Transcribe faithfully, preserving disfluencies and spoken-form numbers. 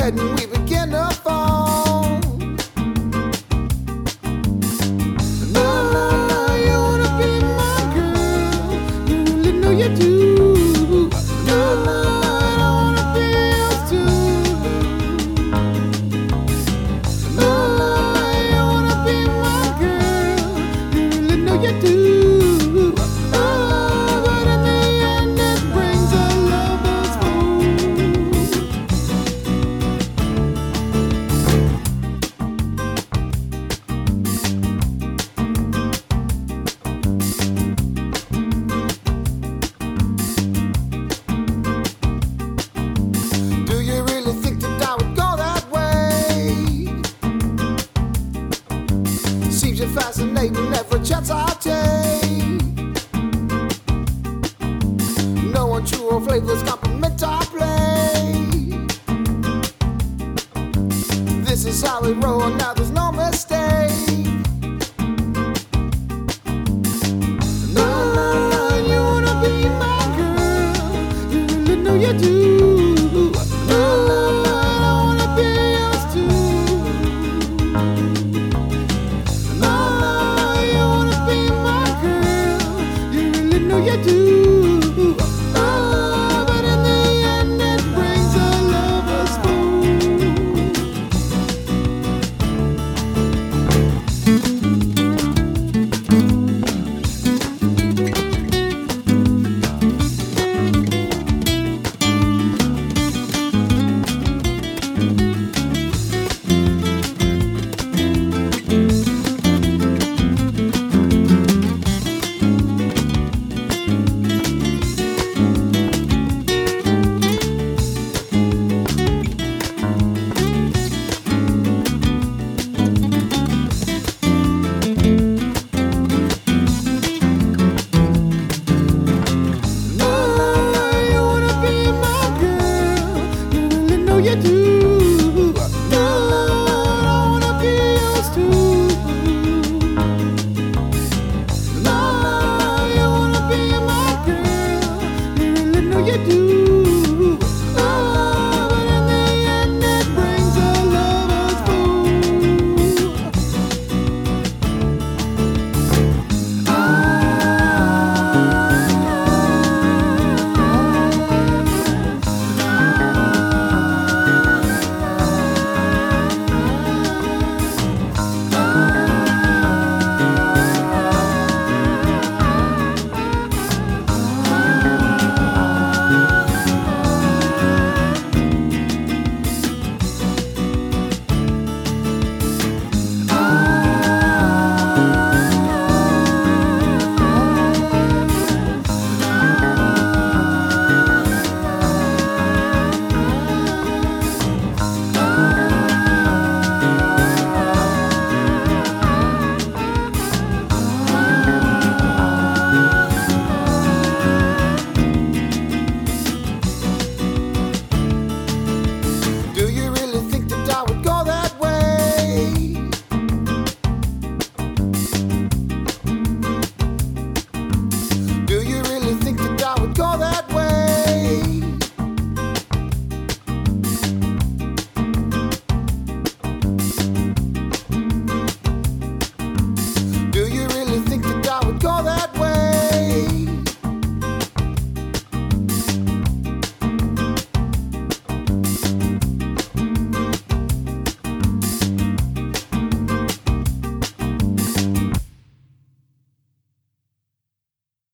bed and we begin to fall. No, no, no, you wanna be my girl, you really know you do. No, no, no, I wanna be yours too. No, no, no, you wanna be my girl, you really know you do. Seems you're fascinating every chance I take. No one true or flavors compliment our play. This is how we roll, now there's no mistake. No, no, no, you wanna be my girl, you really know you do. No, no, no, I wanna be yours too. You do, oh, but in the end it brings a lover's you do.